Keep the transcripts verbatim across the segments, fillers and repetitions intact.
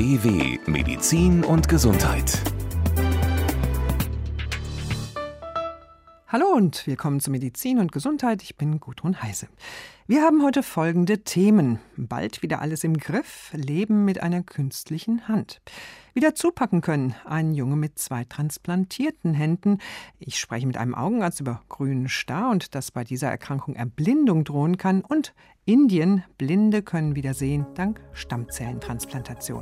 B W Medizin und Gesundheit. Hallo und willkommen zu Medizin und Gesundheit. Ich bin Gudrun Heise. Wir haben heute folgende Themen. Bald wieder alles im Griff, Leben mit einer künstlichen Hand. Wieder zupacken können, ein Junge mit zwei transplantierten Händen. Ich spreche mit einem Augenarzt über grünen Star und dass bei dieser Erkrankung Erblindung drohen kann. Und Indien, Blinde können wieder sehen dank Stammzellentransplantation.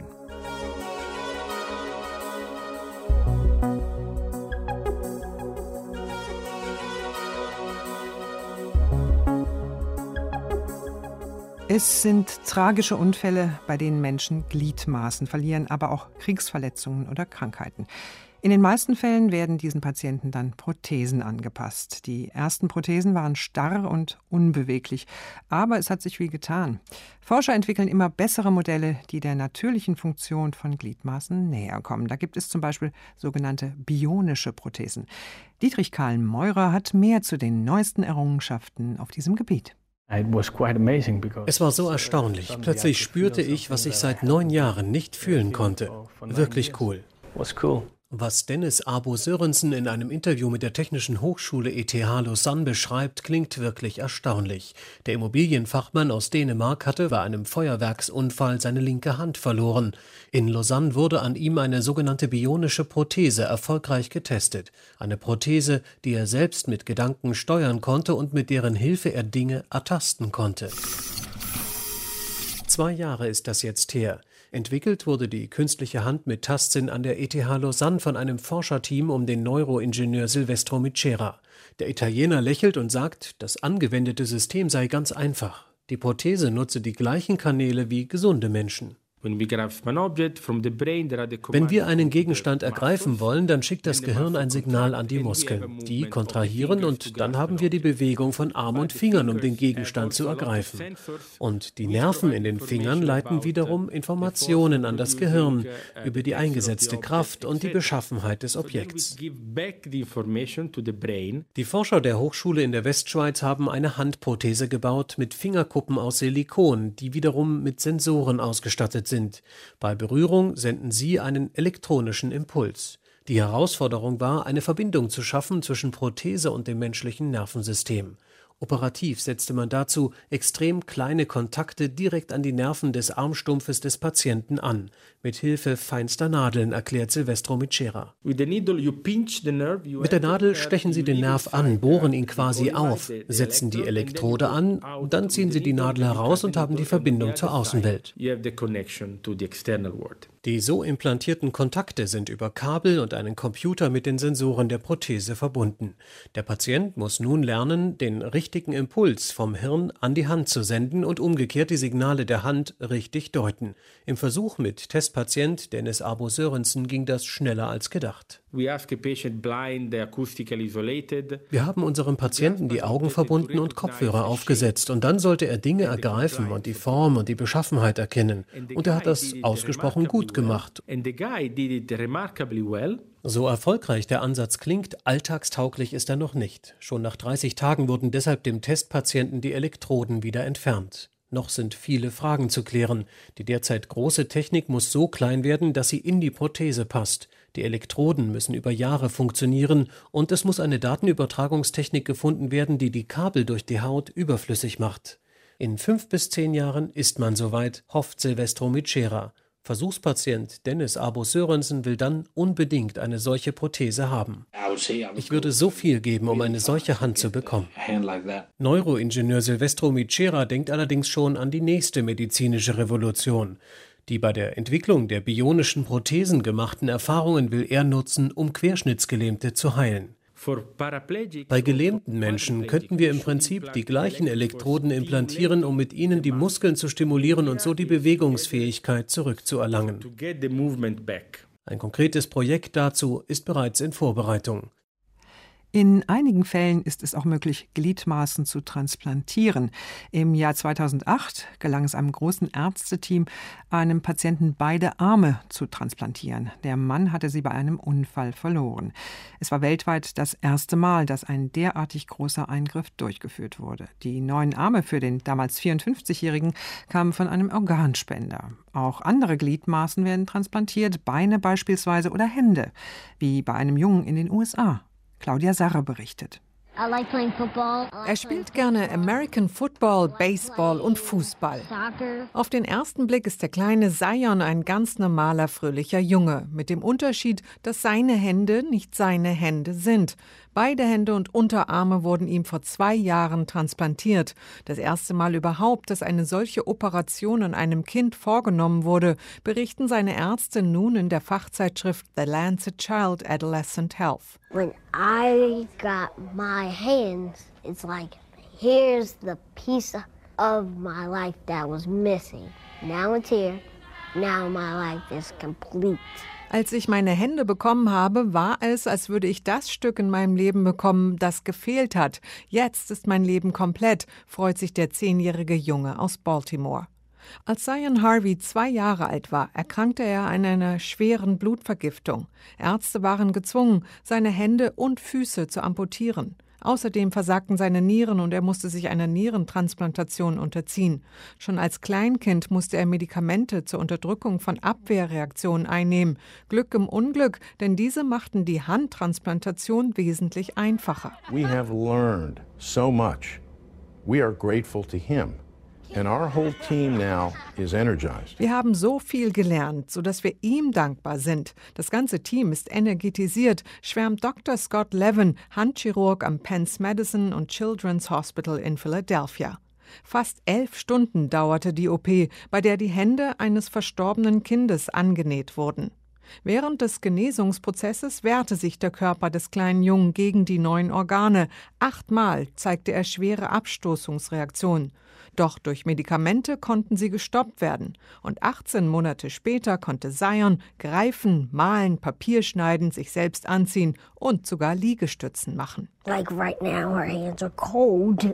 Es sind tragische Unfälle, bei denen Menschen Gliedmaßen verlieren, aber auch Kriegsverletzungen oder Krankheiten. In den meisten Fällen werden diesen Patienten dann Prothesen angepasst. Die ersten Prothesen waren starr und unbeweglich, aber es hat sich viel getan. Forscher entwickeln immer bessere Modelle, die der natürlichen Funktion von Gliedmaßen näher kommen. Da gibt es zum Beispiel sogenannte bionische Prothesen. Dietrich Karl Meurer hat mehr zu den neuesten Errungenschaften auf diesem Gebiet. Es war so erstaunlich. Plötzlich spürte ich, was ich seit neun Jahren nicht fühlen konnte. Wirklich cool. Was Dennis Abo Sørensen in einem Interview mit der Technischen Hochschule E T H Lausanne beschreibt, klingt wirklich erstaunlich. Der Immobilienfachmann aus Dänemark hatte bei einem Feuerwerksunfall seine linke Hand verloren. In Lausanne wurde an ihm eine sogenannte bionische Prothese erfolgreich getestet. Eine Prothese, die er selbst mit Gedanken steuern konnte und mit deren Hilfe er Dinge ertasten konnte. Zwei Jahre ist das jetzt her. Entwickelt wurde die künstliche Hand mit Tastsinn an der E T H Lausanne von einem Forscherteam um den Neuroingenieur Silvestro Micera. Der Italiener lächelt und sagt, das angewendete System sei ganz einfach. Die Prothese nutze die gleichen Kanäle wie gesunde Menschen. Wenn wir einen Gegenstand ergreifen wollen, dann schickt das Gehirn ein Signal an die Muskeln. Die kontrahieren und dann haben wir die Bewegung von Arm und Fingern, um den Gegenstand zu ergreifen. Und die Nerven in den Fingern leiten wiederum Informationen an das Gehirn über die eingesetzte Kraft und die Beschaffenheit des Objekts. Die Forscher der Hochschule in der Westschweiz haben eine Handprothese gebaut mit Fingerkuppen aus Silikon, die wiederum mit Sensoren ausgestattet sind. Bei Berührung senden sie einen elektronischen Impuls. Die Herausforderung war, eine Verbindung zu schaffen zwischen Prothese und dem menschlichen Nervensystem. Operativ setzte man dazu extrem kleine Kontakte direkt an die Nerven des Armstumpfes des Patienten an, mit Hilfe feinster Nadeln, erklärt Silvestro Micera. Mit der Nadel stechen Sie den Nerv an, bohren ihn quasi auf, setzen die Elektrode an, dann ziehen Sie die Nadel heraus und haben die Verbindung zur Außenwelt. Die so implantierten Kontakte sind über Kabel und einen Computer mit den Sensoren der Prothese verbunden. Der Patient muss nun lernen, den richtigen Impuls vom Hirn an die Hand zu senden und umgekehrt die Signale der Hand richtig deuten. Im Versuch mit Testpatient Dennis Abo Sørensen ging das schneller als gedacht. Wir haben unserem Patienten die Augen verbunden und Kopfhörer aufgesetzt und dann sollte er Dinge ergreifen und die Form und die Beschaffenheit erkennen. Und er hat das ausgesprochen gut gemacht. So erfolgreich der Ansatz klingt, alltagstauglich ist er noch nicht. Schon nach dreißig Tagen wurden deshalb dem Testpatienten die Elektroden wieder entfernt. Noch sind viele Fragen zu klären. Die derzeit große Technik muss so klein werden, dass sie in die Prothese passt. Die Elektroden müssen über Jahre funktionieren und es muss eine Datenübertragungstechnik gefunden werden, die die Kabel durch die Haut überflüssig macht. In fünf bis zehn Jahren ist man soweit, hofft Silvestro Micera. Versuchspatient Dennis Abo Sørensen will dann unbedingt eine solche Prothese haben. Ich würde so viel geben, um eine solche Hand zu bekommen. Neuroingenieur Silvestro Micera denkt allerdings schon an die nächste medizinische Revolution. Die bei der Entwicklung der bionischen Prothesen gemachten Erfahrungen will er nutzen, um Querschnittsgelähmte zu heilen. Bei gelähmten Menschen könnten wir im Prinzip die gleichen Elektroden implantieren, um mit ihnen die Muskeln zu stimulieren und so die Bewegungsfähigkeit zurückzuerlangen. Ein konkretes Projekt dazu ist bereits in Vorbereitung. In einigen Fällen ist es auch möglich, Gliedmaßen zu transplantieren. Im Jahr zweitausendacht gelang es einem großen Ärzteteam, einem Patienten beide Arme zu transplantieren. Der Mann hatte sie bei einem Unfall verloren. Es war weltweit das erste Mal, dass ein derartig großer Eingriff durchgeführt wurde. Die neuen Arme für den damals vierundfünfzigjährigen kamen von einem Organspender. Auch andere Gliedmaßen werden transplantiert, Beine beispielsweise oder Hände, wie bei einem Jungen in den U S A. Claudia Sarre berichtet. Er spielt gerne American Football, Baseball und Fußball. Auf den ersten Blick ist der kleine Zion ein ganz normaler, fröhlicher Junge. Mit dem Unterschied, dass seine Hände nicht seine Hände sind. Beide Hände und Unterarme wurden ihm vor zwei Jahren transplantiert. Das erste Mal überhaupt, dass eine solche Operation an einem Kind vorgenommen wurde, berichten seine Ärzte nun in der Fachzeitschrift The Lancet Child Adolescent Health. When I got my hands, it's like, here's the piece of my life that was missing. Now it's here. Now my life is complete. Als ich meine Hände bekommen habe, war es, als würde ich das Stück in meinem Leben bekommen, das gefehlt hat. Jetzt ist mein Leben komplett, freut sich der zehnjährige Junge aus Baltimore. Als Zion Harvey zwei Jahre alt war, erkrankte er an einer schweren Blutvergiftung. Ärzte waren gezwungen, seine Hände und Füße zu amputieren. Außerdem versagten seine Nieren und er musste sich einer Nierentransplantation unterziehen. Schon als Kleinkind musste er Medikamente zur Unterdrückung von Abwehrreaktionen einnehmen. Glück im Unglück, denn diese machten die Handtransplantation wesentlich einfacher. We have learned so much. We are grateful to him. And our whole team now is energized. Wir haben so viel gelernt, sodass wir ihm dankbar sind. Das ganze Team ist energetisiert, schwärmt Doktor Scott Levin, Handchirurg am Penn's Medicine und Children's Hospital in Philadelphia. Fast elf Stunden dauerte die O P, bei der die Hände eines verstorbenen Kindes angenäht wurden. Während des Genesungsprozesses wehrte sich der Körper des kleinen Jungen gegen die neuen Organe. Achtmal zeigte er schwere Abstoßungsreaktionen. Doch durch Medikamente konnten sie gestoppt werden. Und achtzehn Monate später konnte Zion greifen, malen, Papier schneiden, sich selbst anziehen und sogar Liegestützen machen. Like right now, our hands are cold.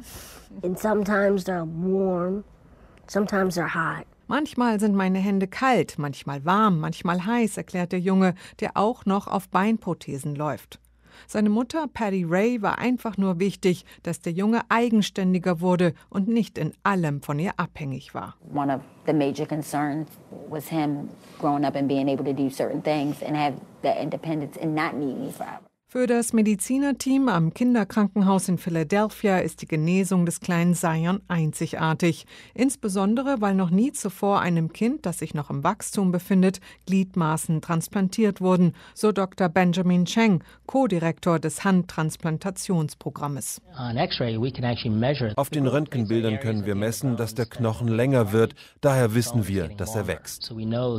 And sometimes they're warm. Sometimes they're hot. Manchmal sind meine Hände kalt, manchmal warm, manchmal heiß, erklärt der Junge, der auch noch auf Beinprothesen läuft. Seine Mutter, Patty Ray, war einfach nur wichtig, dass der Junge eigenständiger wurde und nicht in allem von ihr abhängig war. One of the major concerns was him growing up and being able to do certain things and have that independence and not need me forever. Für das Medizinerteam am Kinderkrankenhaus in Philadelphia ist die Genesung des kleinen Zion einzigartig. Insbesondere, weil noch nie zuvor einem Kind, das sich noch im Wachstum befindet, Gliedmaßen transplantiert wurden, so Doktor Benjamin Cheng, Co-Direktor des Handtransplantationsprogrammes. Auf den Röntgenbildern können wir messen, dass der Knochen länger wird. Daher wissen wir, dass er wächst.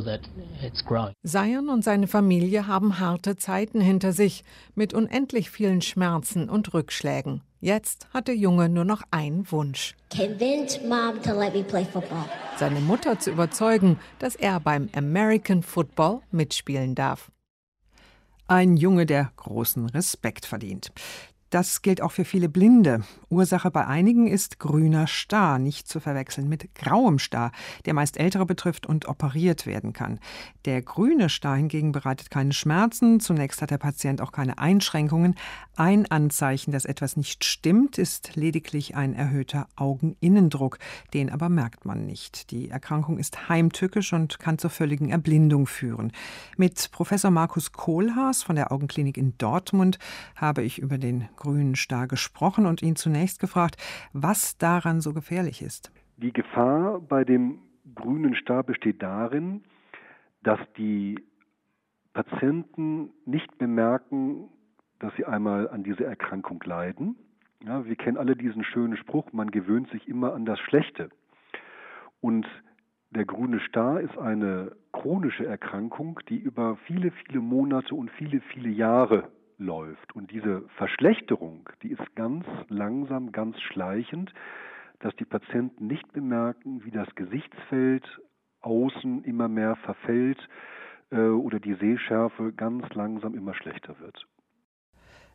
Zion und seine Familie haben harte Zeiten hinter sich, mit unendlich vielen Schmerzen und Rückschlägen. Jetzt hat der Junge nur noch einen Wunsch. Convince Mom to let me play football. Seine Mutter zu überzeugen, dass er beim American Football mitspielen darf. Ein Junge, der großen Respekt verdient. Das gilt auch für viele Blinde. Ursache bei einigen ist grüner Star, nicht zu verwechseln mit grauem Star, der meist Ältere betrifft und operiert werden kann. Der grüne Star hingegen bereitet keine Schmerzen. Zunächst hat der Patient auch keine Einschränkungen. Ein Anzeichen, dass etwas nicht stimmt, ist lediglich ein erhöhter Augeninnendruck. Den aber merkt man nicht. Die Erkrankung ist heimtückisch und kann zur völligen Erblindung führen. Mit Professor Markus Kohlhaas von der Augenklinik in Dortmund habe ich über den grünen Star gesprochen und ihn zunächst gefragt, was daran so gefährlich ist. Die Gefahr bei dem grünen Star besteht darin, dass die Patienten nicht bemerken, dass sie einmal an dieser Erkrankung leiden. Ja, wir kennen alle diesen schönen Spruch, man gewöhnt sich immer an das Schlechte. Und der grüne Star ist eine chronische Erkrankung, die über viele, viele Monate und viele, viele Jahre läuft. Und diese Verschlechterung, die ist ganz langsam, ganz schleichend, dass die Patienten nicht bemerken, wie das Gesichtsfeld außen immer mehr verfällt äh, oder die Sehschärfe ganz langsam immer schlechter wird.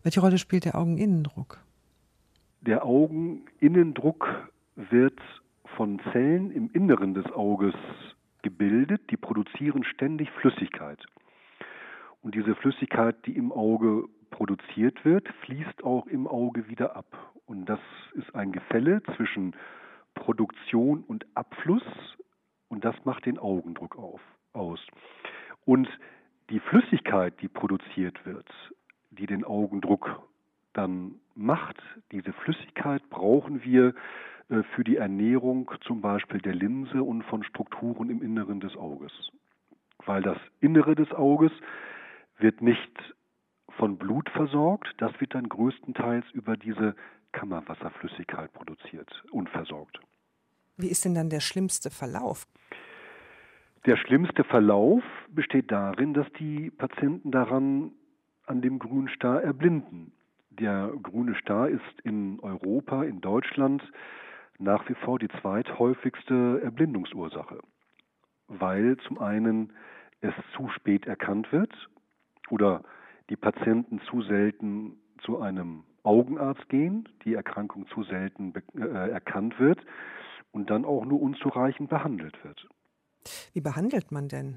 Welche Rolle spielt der Augeninnendruck? Der Augeninnendruck wird von Zellen im Inneren des Auges gebildet, die produzieren ständig Flüssigkeit. Und diese Flüssigkeit, die im Auge produziert wird, fließt auch im Auge wieder ab. Und das ist ein Gefälle zwischen Produktion und Abfluss und das macht den Augendruck auf, aus. Und die Flüssigkeit, die produziert wird, die den Augendruck dann macht, diese Flüssigkeit brauchen wir äh, für die Ernährung zum Beispiel der Linse und von Strukturen im Inneren des Auges. Weil das Innere des Auges wird nicht von Blut versorgt, das wird dann größtenteils über diese Kammerwasserflüssigkeit produziert und versorgt. Wie ist denn dann der schlimmste Verlauf? Der schlimmste Verlauf besteht darin, dass die Patienten daran an dem grünen Star erblinden. Der grüne Star ist in Europa, in Deutschland nach wie vor die zweithäufigste Erblindungsursache, weil zum einen es zu spät erkannt wird oder die Patienten zu selten zu einem Augenarzt gehen, die Erkrankung zu selten äh, erkannt wird und dann auch nur unzureichend behandelt wird. Wie behandelt man denn?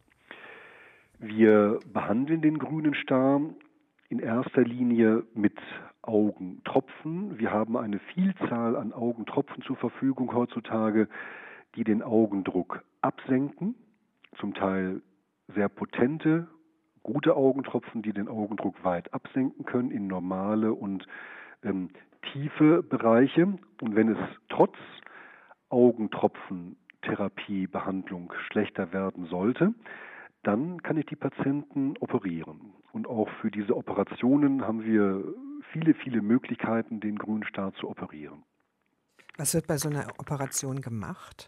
Wir behandeln den grünen Star in erster Linie mit Augentropfen. Wir haben eine Vielzahl an Augentropfen zur Verfügung heutzutage, die den Augendruck absenken, zum Teil sehr potente, gute Augentropfen, die den Augendruck weit absenken können in normale und ähm, tiefe Bereiche. Und wenn es trotz Augentropfentherapie, Behandlung schlechter werden sollte, dann kann ich die Patienten operieren. Und auch für diese Operationen haben wir viele, viele Möglichkeiten, den grünen Star zu operieren. Was wird bei so einer Operation gemacht?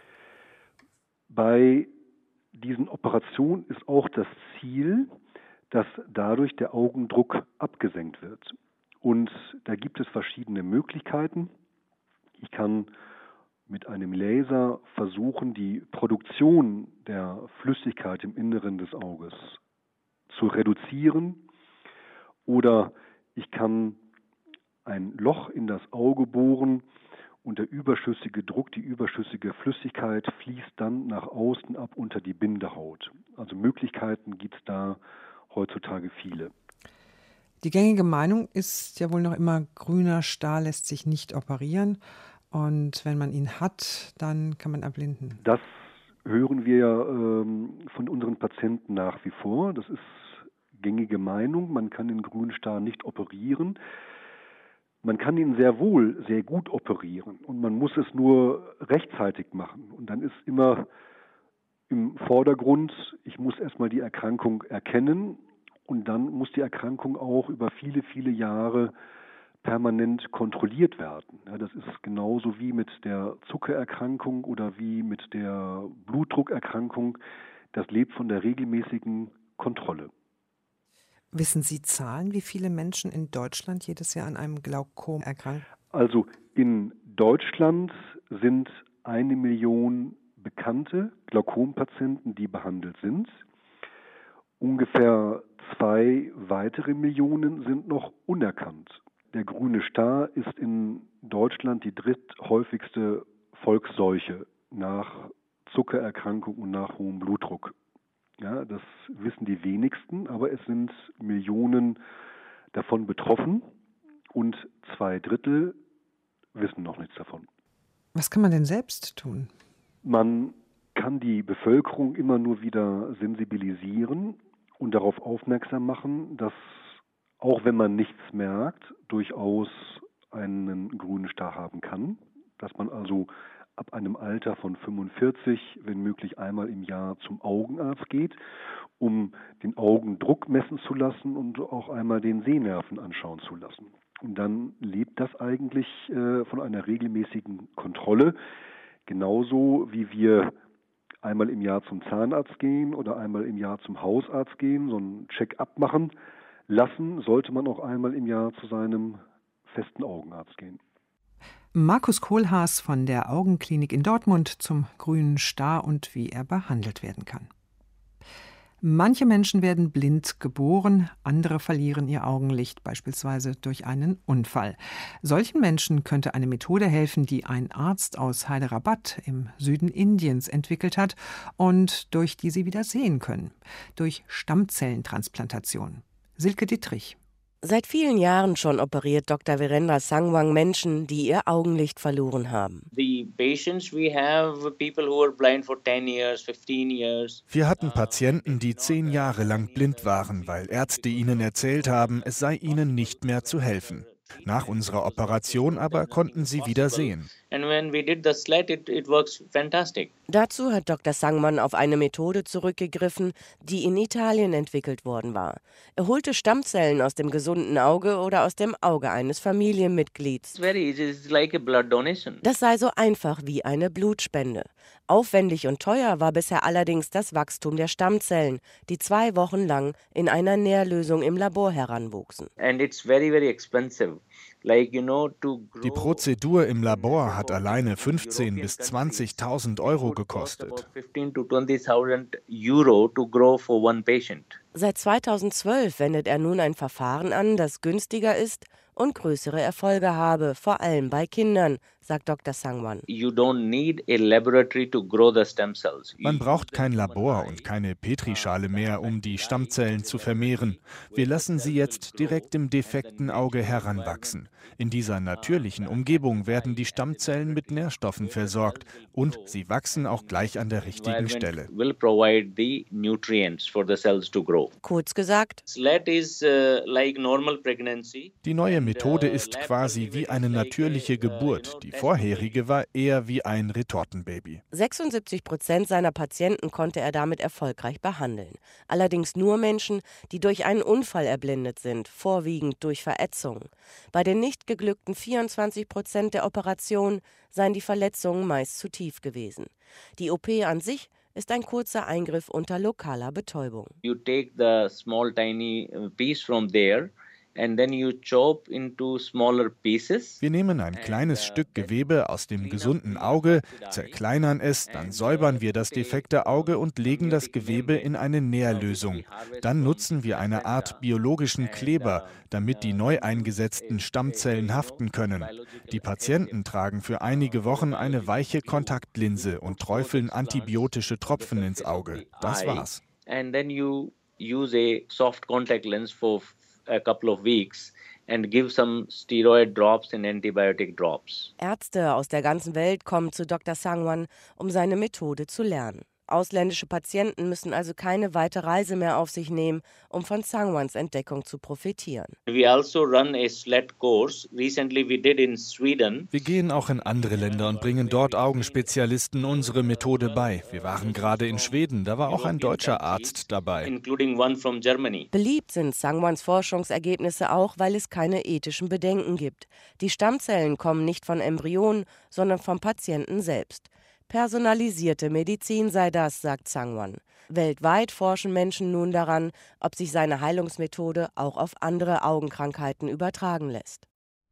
Bei diesen Operationen ist auch das Ziel, dass dadurch der Augendruck abgesenkt wird. Und da gibt es verschiedene Möglichkeiten. Ich kann mit einem Laser versuchen, die Produktion der Flüssigkeit im Inneren des Auges zu reduzieren. Oder ich kann ein Loch in das Auge bohren und der überschüssige Druck, die überschüssige Flüssigkeit fließt dann nach außen ab unter die Bindehaut. Also Möglichkeiten gibt es da heutzutage viele. Die gängige Meinung ist ja wohl noch immer, grüner Star lässt sich nicht operieren. Und wenn man ihn hat, dann kann man erblinden. Das hören wir ja ähm, von unseren Patienten nach wie vor. Das ist gängige Meinung. Man kann den grünen Star nicht operieren. Man kann ihn sehr wohl sehr gut operieren. Und man muss es nur rechtzeitig machen. Und dann ist immer im Vordergrund, ich muss erstmal die Erkrankung erkennen. Und dann muss die Erkrankung auch über viele, viele Jahre permanent kontrolliert werden. Ja, das ist genauso wie mit der Zuckererkrankung oder wie mit der Blutdruckerkrankung. Das lebt von der regelmäßigen Kontrolle. Wissen Sie Zahlen, wie viele Menschen in Deutschland jedes Jahr an einem Glaukom erkranken? Also in Deutschland sind eine Million bekannte Glaukompatienten, die behandelt sind. Ungefähr zwei weitere Millionen sind noch unerkannt. Der grüne Star ist in Deutschland die dritthäufigste Volksseuche nach Zuckererkrankung und nach hohem Blutdruck. Ja, das wissen die wenigsten, aber es sind Millionen davon betroffen und zwei Drittel wissen noch nichts davon. Was kann man denn selbst tun? Man kann die Bevölkerung immer nur wieder sensibilisieren und darauf aufmerksam machen, dass auch wenn man nichts merkt, durchaus einen grünen Star haben kann, dass man also ab einem Alter von fünfundvierzig, wenn möglich einmal im Jahr zum Augenarzt geht, um den Augendruck messen zu lassen und auch einmal den Sehnerven anschauen zu lassen. Und dann lebt das eigentlich äh, von einer regelmäßigen Kontrolle, genauso wie wir einmal im Jahr zum Zahnarzt gehen oder einmal im Jahr zum Hausarzt gehen, so einen Check-up machen lassen, sollte man auch einmal im Jahr zu seinem festen Augenarzt gehen. Markus Kohlhaas von der Augenklinik in Dortmund zum grünen Star und wie er behandelt werden kann. Manche Menschen werden blind geboren, andere verlieren ihr Augenlicht, beispielsweise durch einen Unfall. Solchen Menschen könnte eine Methode helfen, die ein Arzt aus Hyderabad im Süden Indiens entwickelt hat und durch die sie wieder sehen können. Durch Stammzellentransplantation. Silke Dittrich. Seit vielen Jahren schon operiert Doktor Virendra Sangwan Menschen, die ihr Augenlicht verloren haben. Wir hatten Patienten, die zehn Jahre lang blind waren, weil Ärzte ihnen erzählt haben, es sei ihnen nicht mehr zu helfen. Nach unserer Operation aber konnten sie wieder sehen. Dazu hat Doktor Sangwan auf eine Methode zurückgegriffen, die in Italien entwickelt worden war. Er holte Stammzellen aus dem gesunden Auge oder aus dem Auge eines Familienmitglieds. Das sei so einfach wie eine Blutspende. Aufwendig und teuer war bisher allerdings das Wachstum der Stammzellen, die zwei Wochen lang in einer Nährlösung im Labor heranwuchsen. Die Prozedur im Labor hat alleine fünfzehntausend bis zwanzigtausend Euro gekostet. Seit zweitausendzwölf wendet er nun ein Verfahren an, das günstiger ist und größere Erfolge habe, vor allem bei Kindern, sagt Doktor Sangwan. Man braucht kein Labor und keine Petrischale mehr, um die Stammzellen zu vermehren. Wir lassen sie jetzt direkt im defekten Auge heranwachsen. In dieser natürlichen Umgebung werden die Stammzellen mit Nährstoffen versorgt und sie wachsen auch gleich an der richtigen Stelle. Kurz gesagt, die neue Methode ist quasi wie eine natürliche Geburt. Die vorherige war eher wie ein Retortenbaby. sechsundsiebzig Prozent seiner Patienten konnte er damit erfolgreich behandeln. Allerdings nur Menschen, die durch einen Unfall erblindet sind, vorwiegend durch Verätzung. Bei den nicht geglückten vierundzwanzig Prozent der Operationen seien die Verletzungen meist zu tief gewesen. Die O P an sich ist ein kurzer Eingriff unter lokaler Betäubung. You take the small tiny piece from there. And then you chop into smaller pieces. Wir nehmen ein kleines Stück Gewebe aus dem gesunden Auge, zerkleinern es, dann säubern wir das defekte Auge und legen das Gewebe in eine Nährlösung. Dann nutzen wir eine Art biologischen Kleber, damit die neu eingesetzten Stammzellen haften können. Die Patienten tragen für einige Wochen eine weiche Kontaktlinse und träufeln antibiotische Tropfen ins Auge. Das war's. And then you use a soft contact lens for a couple of weeks and give some steroid drops and antibiotic drops. Ärzte aus der ganzen Welt kommen zu Doktor Sangwan, um seine Methode zu lernen. Ausländische Patienten müssen also keine weite Reise mehr auf sich nehmen, um von Sangwans Entdeckung zu profitieren. We also run a sled course. Recently we did in Sweden. Wir gehen auch in andere Länder und bringen dort Augenspezialisten unsere Methode bei. Wir waren gerade in Schweden, da war auch ein deutscher Arzt dabei. Including one from Germany. Beliebt sind Sangwans Forschungsergebnisse auch, weil es keine ethischen Bedenken gibt. Die Stammzellen kommen nicht von Embryonen, sondern vom Patienten selbst. Personalisierte Medizin sei das, sagt Sangwan. Weltweit forschen Menschen nun daran, ob sich seine Heilungsmethode auch auf andere Augenkrankheiten übertragen lässt.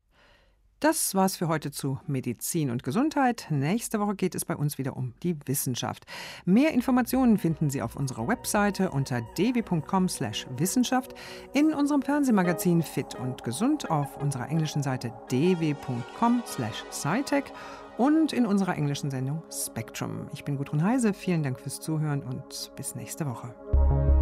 Das war's für heute zu Medizin und Gesundheit. Nächste Woche geht es bei uns wieder um die Wissenschaft. Mehr Informationen finden Sie auf unserer Webseite unter d w punkt com slash wissenschaft, in unserem Fernsehmagazin Fit und Gesund auf unserer englischen Seite d w punkt com slash scitech und in unserer englischen Sendung Spectrum. Ich bin Gudrun Heise, vielen Dank fürs Zuhören und bis nächste Woche.